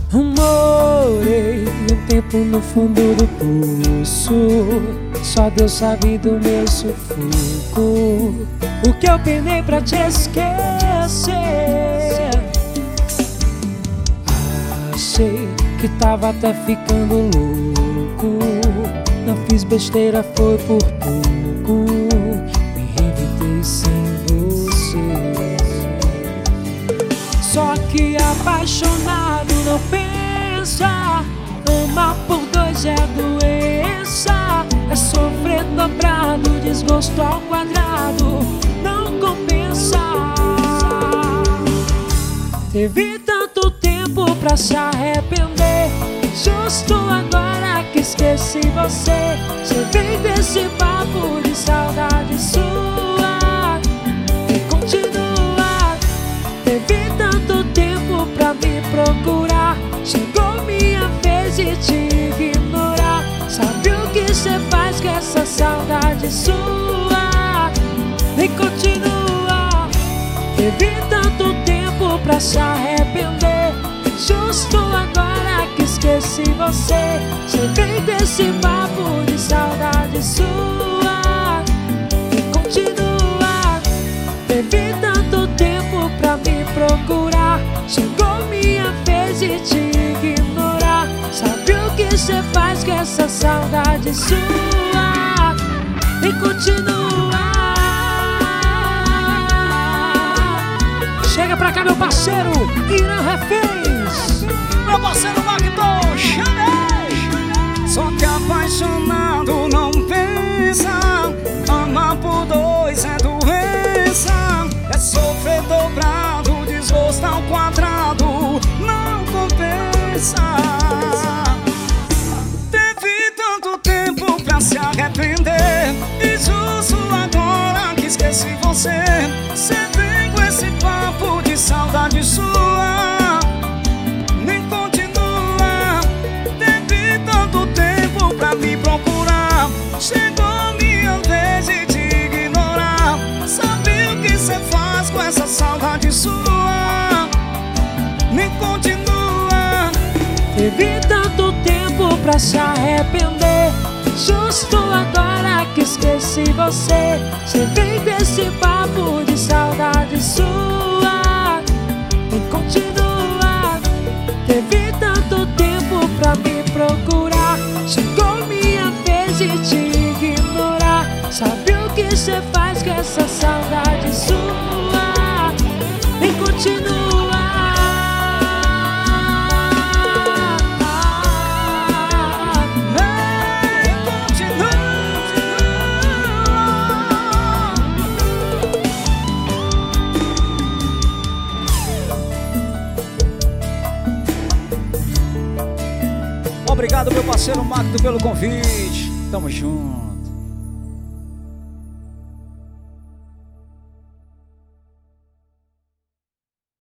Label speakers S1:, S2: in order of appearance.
S1: Morei um tempo no fundo do poço, só Deus sabe do meu sufoco. O que eu penei pra te esquecer. Achei que tava até ficando louco, não fiz besteira, foi por pouco. Me reinventei sem você. Só que apaixonado não pensa, amar por dois é doença, é sofrer dobrado, desgosto ao quadrado, não compensa. Teve tanto tempo pra se arrepender, justo agora que esqueci você. Você vem desse papo de saudade sua e continua. Teve tanto tempo pra me procurar, chegou minha vez de te ignorar. Sabe o que cê faz com essa saudade sua? Nem continua. Teve tanto tempo pra se arrepender, justo agora que esqueci você. Você vem desse papo de saudade sua e continua. Teve tanto tempo pra me procurar, chegou minha vez de te ignorar. Sabe o que cê faz com essa saudade sua? E continua. Chega pra cá, meu parceiro Irã Reféns,
S2: meu parceiro Magdon, chamei. Só que apaixonado não pensa, amar por dois é doença, é sofrer dobrado, desgosto ao quadrado, não compensa. Teve tanto tempo pra se arrepender, e justo agora que esqueci você. Cê vem com esse papo de saudade sua, nem continua. Teve tanto tempo pra me procurar, chegou minha vez de te ignorar. Sabe o que cê faz com essa saudade sua? Nem continua.
S1: teve tanto tempo pra se arrepender, justo agora que esqueci você. Você vem desse papo de saudade sua e continua. Teve tanto tempo pra me procurar, chegou minha vez de te ignorar. Sabe o que cê faz com essa saudade sua? E continua.
S2: Obrigado, meu parceiro Magno, pelo convite. Tamo junto.